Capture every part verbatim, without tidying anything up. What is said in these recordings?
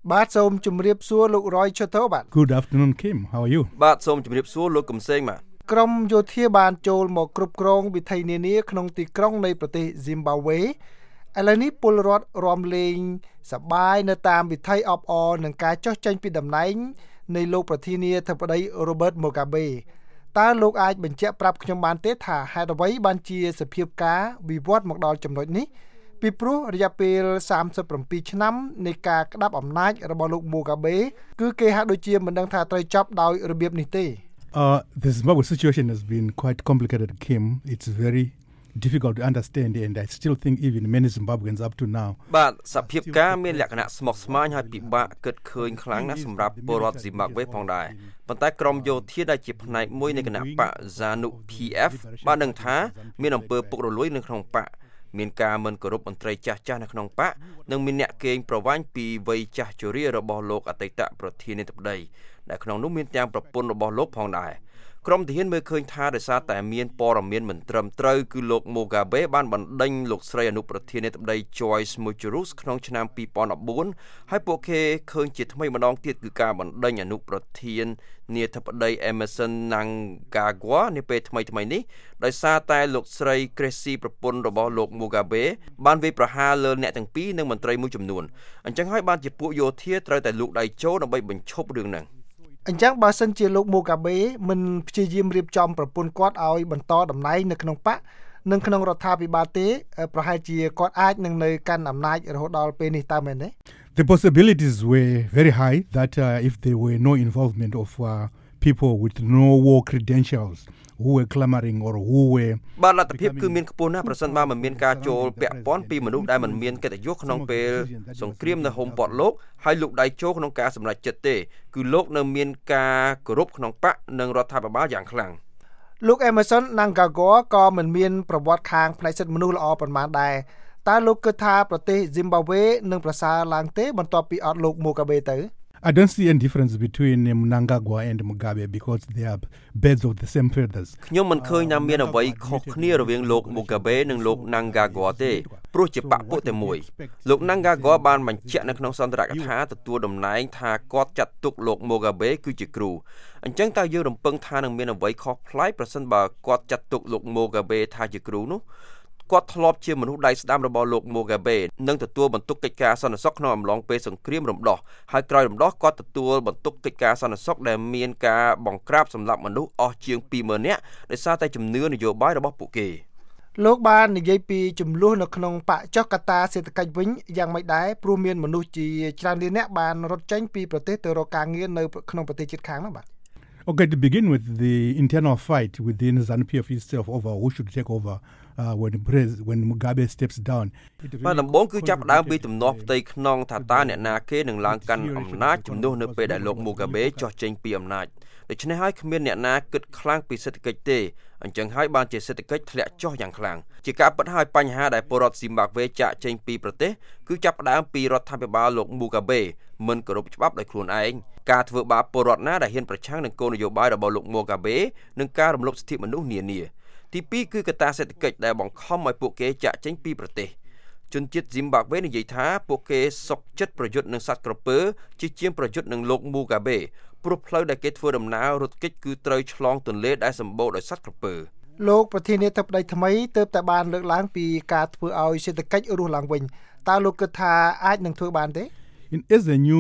បាទសូមជម្រាបសួរលោករយឈុតទៅបាទ Good afternoon Kim how are you បាទសូមជម្រាបសួរលោកកំសែងបាទក្រុមយោធាបានចូលមកគ្រប់គ្រងវិថីនានាក្នុងទីក្រុងនៃប្រទេស Zimbabwe ឥឡូវនេះពលរដ្ឋរំលែងសប្បាយនៅតាមវិថីអបអរនឹងការចុះចេញពីតំណែងនៃលោកប្រធានាធិបតី Robert Mugabe តើលោកអាចបញ្ជាក់ប្រាប់ខ្ញុំបានទេថាហេតុអ្វីបានជាសភាពការវិវត្តមកដល់ចំណុចនេះពីព្រោះរយៈពេលសាមសិបbảyឆ្នាំនៃការក្តាប់អំណាចរបស់លោក Mugabe គឺគេហាក់ដូចជាមិនដឹងថាត្រូវចប់ដោយរបៀបនេះទេ Uh the Zimbabwe situation has been quite complicated Kim it's very difficult to understand and I still think even many Zimbabweans up to now បាទសភាពការមានលក្ខណៈស្មុគស្មាញហើយពិបាកគិតឃើញខ្លាំងណាស់សម្រាប់ពលរដ្ឋ Zimbabwe ផងដែរប៉ុន្តែក្រមយោធាដែលជាផ្នែកមួយនៃគណៈបក ZANU P F បានដឹងថាមានអំពើពុករលួយនៅក្នុងបកមានការមិនគោរពមន្ត្រីចាស់ចាស់នៅក្នុងបកនិងមានអ្នកកេងប្រវ័ញ្ចពីវ័យចាស់ជរារបស់លោកអតីតប្រធានាធិបតីដែលក្នុងនោះមានទាំងប្រពន្ធរបស់លោកផងដែរក្រុមទាហានមើលឃើញថាដោយសារតែមានព័ត៌មានមិនត្រឹមត្រូវគឺលោក Mugabe បានបណ្ដេញលោកស្រីអនុប្រធានាធិបតី Joyce Mucheruks ក្នុងឆ្នាំពីរពាន់ដប់បួនហើយពួកគេឃើញជាថ្មីម្ដងទៀតគឺការបណ្ដេញអនុប្រធានាធិបតី Emmerson Mnangagwa នាពេលថ្មីថ្មីនេះដោយសារតែលោកស្រី Gracie ប្រពន្ធរបស់លោក Mugabe បានវាយប្រហារលើអ្នកទាំងពីរនិងមន្ត្រីមួយចំនួនអញ្ចឹងហើយបានជាពួកយោធាត្រូវតែលូកដៃចូលដើម្បីបញ្ឈប់រឿងហ្នឹងអញ្ចឹងបើសិនជាលោក Mugabe មិនព្យាយាមរៀបចំប្រពន្ធគាត់ឲ្យបន្តតំណែងនៅក្នុងបកនិងក្នុងរដ្ឋាភិបាលទេប្រហែលជាគាត់អាចនឹងនៅកាន់អំណាចរហូតដល់ពេលនេះតើមែនទេ The possibilities were very high that uh, if there were no involvement of uh, people with no war credentials who were clamoring or who were បាទលទ្ធភាពគឺមានខ្ពស់ណាស់ប្រសិនបើមិនមានការចូលពាក់ព័ន្ធពីមនុស្សដែលមិនមានកិត្តិយសក្នុងពេលសង្គ្រាមនៅហុំព័ទ្ធលោកហើយលោកដៃចូលក្នុងការសម្រេចចិត្តទេគឺលោកនៅមានការគោរពក្នុងបកនិងរដ្ឋាភិបាលយ៉ាងខ្លាំងលោក Emmerson Mnangagwa ក៏មិនមានប្រវត្តិខាងផ្នែកសិទ្ធិមនុស្សល្អប៉ុន្មានដែរតើលោកគិតថាប្រទេស Zimbabwe នឹងប្រសើរឡើងទេបន្ទាប់ពីអត់លោក Mugabe ទៅ I don't see any difference between Mnangagwa and Mugabe because they are birds of the same feathers ខ្ញុំមិនឃើញថាមានអ្វីខុសគ្នារវាងលោក Mugabe និងលោក Mnangagwa ទេព្រោះជាបកពួកតែមួយលោក Mnangagwa បានបញ្ជាក់នៅក្នុងសន្ទរកថាទទួលតំណែងថាគាត់ចាត់ទុកលោក Mugabe គឺជាគ្រូអញ្ចឹងតើយើងរំពឹងថានឹងមានអ្វីខុសប្លែកប្រសិនបើគាត់ចាត់ទុកលោក Mugabe ថាជាគ្រូនោះគាត់ធ្លាប់ជាមនុស្សដៃស្ដាំរបស់លោក Mugabe និងទទួលបន្ទុកកិច្ចការសន្តិសុខក្នុងអំឡុងពេលសង្គ្រាមរំដោះហើយក្រោយរំដោះគាត់ទទួលបន្ទុកកិច្ចការសន្តិសុខដែលមានការបង្ក្រាបសម្លាប់មនុស្សអស់ជាងពីរម៉ឺននាក់ដោយសារតែជំនឿនយោបាយរបស់ពួកគេលោកបាននិយាយពីចំនួននៅក្នុងបកចុះកត្តាសេដ្ឋកិច្ចវិញយ៉ាងម៉េចដែរព្រោះមានមនុស្សជាច្រើនលាននាក់បានរត់ចេញពីប្រទេសទៅរកការងារនៅក្នុងប្រទេសជិតខាងនោះបាទ Okay, to begin with the internal fight within ZANU P F itself over who should take over uh, when when Mugabe steps down. បាទដំបូងគឺចាប់ផ្ដើមពីទំនាស់ផ្ទៃក្នុងថាតើអ្នកណាគេនឹងឡើងកាន់អំណាចជំនួសនៅពេលដែលលោក Mugabe ចុះចេញពីអំណាចដូច្នេះហើយគ្មានអ្នកណាគិតខ្លាំងពីសេដ្ឋកិច្ចទេអញ្ចឹងហើយបានជាសេដ្ឋកិច្ចធ្លាក់ចុះយ៉ាងខ្លាំងជាការពិតហើយបញ្ហាដែលពលរដ្ឋ Zimbabwe ចាក់ចេញពីប្រទេសគឺចាប់ផ្ដើមពីរដ្ឋាភិបាលលោក Mugabe មិនគោរពច្បាប់ដោយខ្លួនឯងការធ្វើបាបពលរដ្ឋណាដែលហ៊ានប្រឆាំងនឹងគោលនយោបាយរបស់លោក Mugabe និងការរំលោភសិទ្ធិមនុស្សនានាទីពីរគឺកត្តាសេដ្ឋកិច្ចដែលបង្ខំឲ្យពួកគេចាក់ចេញពីប្រទេសជនជាតិ Zimbabwe និយាយថាពួកគេសុខចិត្តប្រយុទ្ធនឹងសត្វក្រពើជាជាងប្រយុទ្ធនឹងលោក Mugabe ព្រោះផ្លូវដែលគេធ្វើដំណើររត់គេចគឺត្រូវឆ្លងទន្លេដែលសម្បូរដោយសត្វក្រពើលោកប្រធានាធិបតីថ្មីទើបតែបានលើកឡើងពីការធ្វើឲ្យសេដ្ឋកិច្ចរស់ឡើងវិញតើលោកគិតថាអាចនឹងធ្វើបានទេ As a new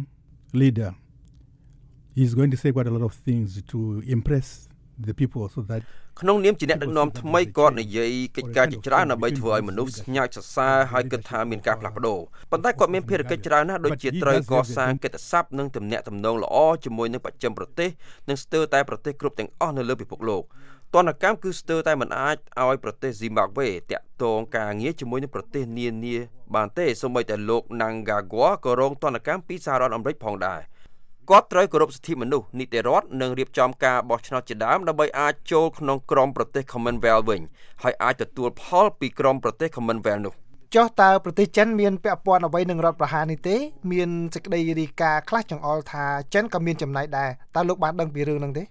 leader he's going to say quite a lot of things to impress the people so that ក្នុងនាមជាអ្នកដឹកនាំថ្មីគាត់និយាយកិច្ចការជាច្រើនដើម្បីធ្វើឲ្យមនុស្សស្ញាច់សរសើរហើយគិតថាមានការផ្លាស់ប្ដូរប៉ុន្តែគាត់មានភារកិច្ចច្រើនណាស់ដូចជាត្រូវកសាងកិត្តិស័ព្ទនិងទំនាក់ទំនងល្អជាមួយនឹងបច្ចឹមប្រទេសនិងស្ទើរតែប្រទេសគ្រប់ទាំងអស់នៅលើពិភពលោកទណ្ឌកម្មគឺស្ទើរតែមិនអាចឲ្យប្រទេស Zimbabwe តាក់ទងការងារជាមួយនឹងប្រទេសនានាបានទេសូម្បីតែលោក Mnangagwa ក៏រងទណ្ឌកម្មពីសហរដ្ឋអាមេរិកផងដែរគាត់ត្រូវគោរពសិទ្ធិមនុស្សនីតិរដ្ឋនិងរៀបចំការបោះឆ្នោតជាដើមដើម្បីអាចចូលក្នុងក្រុមប្រទេស Commonwealth វិញហើយអាចទទួលផលពីក្រុមប្រទេស Commonwealth នោះចុះតើប្រទេសចិនមានពាក់ព័ន្ធអ្វីនឹងរដ្ឋប្រហារនេះទេមានសេចក្តីរាយការណ៍ខ្លះចង្អុលថាចិនក៏មានចំណែកដែរតើលោកបានដឹងពីរឿងហ្នឹងទេ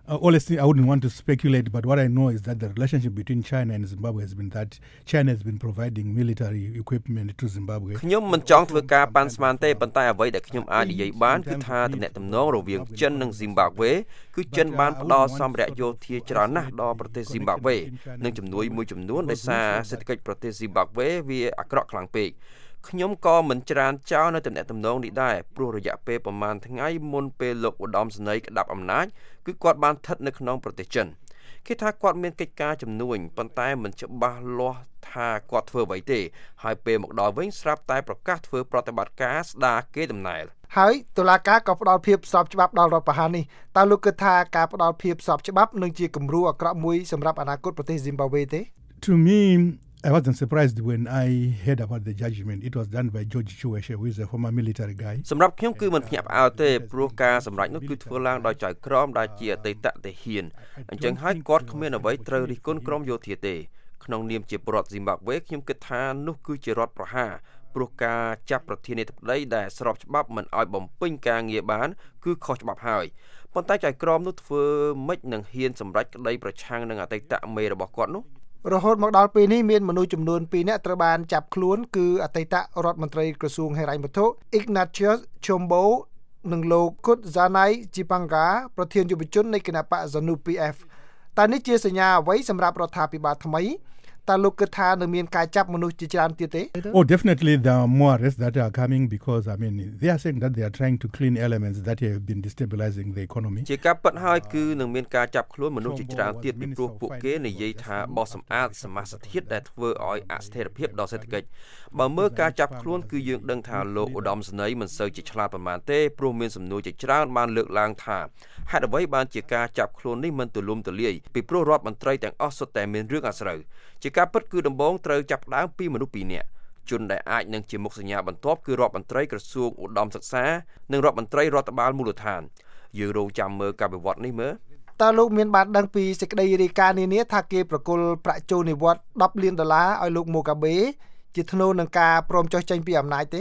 Uh, honestly, I wouldn't want to speculate, but what I know is that the relationship between China and Zimbabwe has been that China has been providing military equipment to Zimbabwe. ខ្ញុំមិនចង់ធ្វើការប៉ាន់ស្មានទេប៉ុន្តែអ្វីដែលខ្ញុំអាចនិយាយបានគឺថាទំនាក់ទំនងរវាងចិននិង Zimbabwe គឺចិនបានផ្ដល់សម្ភារៈយោធាច្រើនណាស់ដល់ប្រទេស Zimbabwe និងជំនួយមួយចំនួនដោយសារសេដ្ឋកិច្ចប្រទេស Zimbabwe វាអាក្រក់ខ្លាំងពេកខ្ញុំក៏មិនច្រានចោលនៅទំនាក់ទំនងនេះដែរព្រោះរយៈពេលប្រហែលថ្ងៃមុនពេលលោកឧត្តមសេនីយ៍ក្តាប់អំណាចគឺគាត់បានស្ថិតនៅក្នុងប្រទេសចិនគេថាគាត់មានកិច្ចការជំនួញប៉ុន្តែមិនច្បាស់លាស់ថាគាត់ធ្វើអ្វីទេហើយពេលមកដល់វិញស្រាប់តែប្រកាសធ្វើប្រតិបត្តិការស្ដារគេដំណើរហើយតុលាការក៏ផ្ដល់ភាពស្របច្បាប់ដល់រដ្ឋប្រហារនេះតើលោកគិតថាការផ្ដល់ភាពស្របច្បាប់នឹងជាគំរូអាក្រក់មួយសម្រាប់អនាគតប្រទេស Zimbabwe ទេ To me I wasn't surprised when I heard about the judgment. It was done by George Chiweshe, who is a former military guy. សម្រាប់ខ្ញុំគឺមិនភ្ញាក់ផ្អើលទេព្រោះការសម្រេចនោះគឺធ្វើឡើងដោយចៅក្រមដែលជាអតីតទាហានអញ្ចឹងហើយគាត់គ្មានអ្វីត្រូវរិះគន់ក្រមយោធាទេក្នុងនាមជាពលរដ្ឋ Zimbabwe ខ្ញុំគិតថានោះគឺជារដ្ឋប្រហារព្រោះការចាប់ប្រធានាធិបតីដែលស្របច្បាប់មិនឲ្យបំពេញការងារបានគឺខុសច្បាប់ហើយប៉ុន្តែចៅក្រមនោះធ្វើម៉េចនឹងហ៊ានសម្រេចក្តីប្រឆាំងនឹងអតីតមេរបស់គាត់នោះរហូតមកដល់ពេលនេះមានមនុស្សចំនួនពីរនាក់ត្រូវបានចាប់ខ្លួនគឺអតីតរដ្ឋមន្ត្រីក្រសួងហិរញ្ញវត្ថុ Ignatius Chombo និងលោក Kudzanai Chipanga ប្រធានយុវជននៃគណបក្ស ZANU P F តើនេះជាសញ្ញាអ្វីសម្រាប់រដ្ឋាភិបាលថ្មីតើលោកគិតថានឹងមានការចាប់មនុស្សជាច្រើនទៀតទេ Oh definitely there are more arrests that are coming because I mean they are saying that they are trying to clean elements that have been destabilizing the economy ជាការពិតហើយគឺនឹងមានការចាប់ខ្លួនមនុស្សជាច្រើនទៀតពីព្រោះពួកគេនិយាយថាបោះសម្អាតសមាសធាតុដែលធ្វើឲ្យអស្ថិរភាពដល់សេដ្ឋកិច្ចបើមើលការចាប់ខ្លួនគឺយើងដឹងថាលោកឧត្តមសេនីយ៍មិនសូវជាឆ្លាតប៉ុន្មានទេព្រោះមានសំណួរជាច្រើនបានលើកឡើងថាហេតុអ្វីបានជាការចាប់ខ្លួននេះមិនទូលំទូលាយពីព្រោះរដ្ឋមន្ត្រីទាំងអស់សុទ្ធតែមានរឿងអាស្រូវជាការពិតគឺដំបូងត្រូវចាប់ផ្ដើមពីមនុស្សពីរនាក់ជនដែលអាចនឹងជាមុខសញ្ញាបន្ទាប់គឺរដ្ឋមន្ត្រីក្រសួងឧត្តមសិក្សានិងរដ្ឋមន្ត្រីរដ្ឋបាលមូលដ្ឋានយើងរងចាំមើលការវិវត្តនេះមើលតើលោកមានបានដឹងពីសេចក្តីរាយការណ៍នានាថាគេប្រគល់ប្រាក់ចូលនិវត្តន៍ដប់លានដុល្លារឲ្យលោក Mugabe ជាថ្នូរនឹងការព្រមចុះចេញពីអំណាចទេ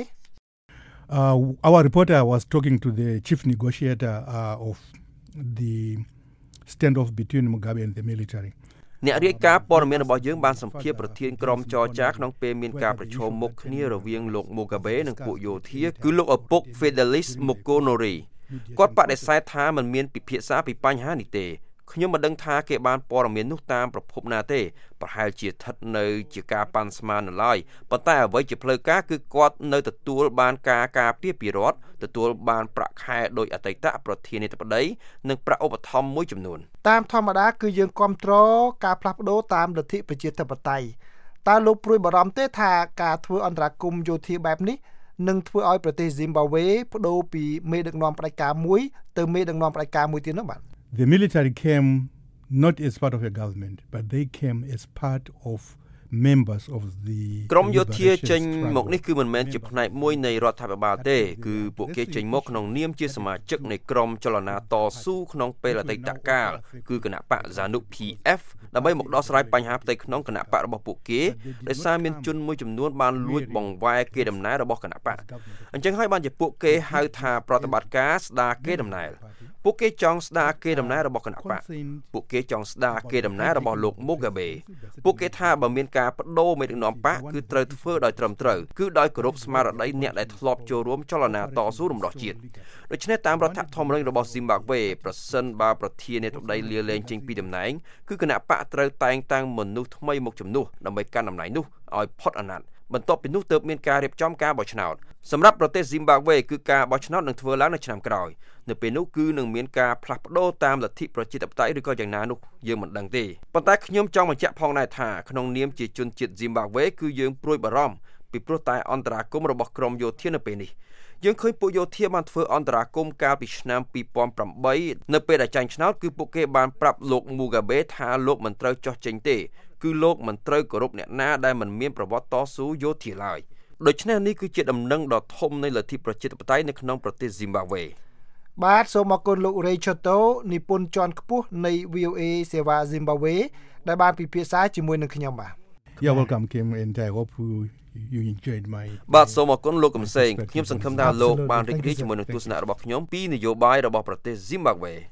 uh, Our reporter was talking to the chief negotiator uh, of the standoff between Mugabe and the military អ្នករាយការណ៍ព័ត៌មានរបស់យើងបានសម្ភាសន៍ប្រធានក្រុមចរចាក្នុងពេលមានការប្រជុំមុខគ្នារវាងលោក Mugabe និងពួកយោធាគឺលោកឪពុក Fidelis Mokonori គាត់បដិសេធថាมันមានពិភាក្សាពីបញ្ហានេះទេខ្ញុំមិនដឹងថាគេបានព័ត៌មាននោះតាមប្រភពណាទេប្រហែលជាស្ថិតនៅជាការប៉ាន់ស្មាននៅឡើយប៉ុន្តែអ្វីជាផ្លូវការគឺគាត់នៅទទួលបានការការពារពីរដ្ឋទទួលបានប្រាក់ខែដោយអតីតប្រធានាធិបតីនិងប្រាក់ឧបត្ថម្ភមួយចំនួនតាមធម្មតាគឺយើងគ្រប់គ្រងការផ្លាស់ប្ដូរតាមលទ្ធិប្រជាធិបតេយ្យតើលោកព្រួយបារម្ភទេថាការធ្វើអន្តរាគមន៍យោធាបែបនេះនឹងធ្វើឲ្យប្រទេស Zimbabwe ប្ដូរពីមេដឹកនាំផ្ដាច់ការមួយទៅមេដឹកនាំផ្ដាច់ការមួយទៀតនោះបាទ The military came not as part of a government, but they came as part of members of the ក្រុមយោធាចេញមកនេះគឺមិនមែនជាផ្នែកមួយនៃរដ្ឋាភិបាលទេគឺពួកគេចេញមកក្នុងនាមជាសមាជិកនៃក្រុមចលនាតស៊ូក្នុងពេលអតីតកាលគឺគណបក្ស ZANU P F ដើម្បីមកដោះស្រាយបញ្ហាផ្ទៃក្នុងគណបក្សរបស់ពួកគេដោយសារមានជនមួយចំនួនបានលួចបង្វែរគេដំណើររបស់គណបក្សអញ្ចឹងហើយបានជាពួកគេហៅថាប្រតិបត្តិការស្ដារគេដំណើរពួកគេចង់ស្ដារគេដំណើររបស់គណបក្សពួកគេចង់ស្ដារគេដំណើររបស់លោក Mugabe ពួកគេថាបើមានការបដូរមេដឹកនាំបកគឺត្រូវធ្វើដោយត្រឹមត្រូវគឺដោយគោរពស្មារតីអ្នកដែលធ្លាប់ចូលរួមចលនាតស៊ូរំដោះជាតិដូច្នេះតាមរដ្ឋធម្មនុញ្ញរបស់ Zimbabwe ប្រសិនបើប្រធានាធិបតីលាលែងចេញពីតំណែងគឺគណៈបកត្រូវតែងតាំងមនុស្សថ្មីមកជំនួសដើម្បីកាន់តំណែងនោះឲ្យផុតអាណត្តិបន្ទាប់ពីនោះទើបមានការរៀបចំការបោះឆ្នោតសម្រាប់ប្រទេស Zimbabwe គឺការបោះឆ្នោតនឹងធ្វើឡើងនៅឆ្នាំក្រោយនៅពេលនោះគឺនឹងមានការផ្លាស់ប្ដូរតាមលទ្ធិប្រជាធិបតេយ្យឬក៏យ៉ាងណានោះយើងមិនដឹងទេប៉ុន្តែខ្ញុំចង់បញ្ជាក់ផងដែរថាក្នុងនាមជាជនជាតិ Zimbabwe គឺយើងព្រួយបារម្ភពីព្រោះតែអន្តរាគមន៍របស់ក្រមយោធានៅពេលនេះយើងឃើញពួកយោធាបានធ្វើអន្តរាគមន៍កាលពីឆ្នាំពីរពាន់ប្រាំបីនៅពេលដែលចាញ់ឆ្នោតគឺពួកគេបានប្រាប់លោក Mugabe ថាលោកមិនត្រូវចោះចេញទេគឺលោកមិនត្រូវគោរពអ្នកណាដែលមិនមានប្រវត្តិតស៊ូយោធាឡើយដូច្នេះនេះគឺជាដំណឹងដ៏ធំនៃលទ្ធិប្រជាធិបតេយ្យនៅក្នុងប្រទេស Zimbabwe បាទសូមអរគុណលោក Ray Choto និពន្ធជាន់ខ្ពស់នៃ V O A សេវា Zimbabwe ដែលបានពិភាក្សាជាមួយនឹងខ្ញុំបាទ You're welcome Kim and I hope you enjoyed my បាទសូមអរគុណលោកកំសែងខ្ញុំសង្ឃឹមថាលោកបានរីករាយជាមួយនឹងទស្សនៈរបស់ខ្ញុំពីនយោបាយរបស់ប្រទេស Zimbabwe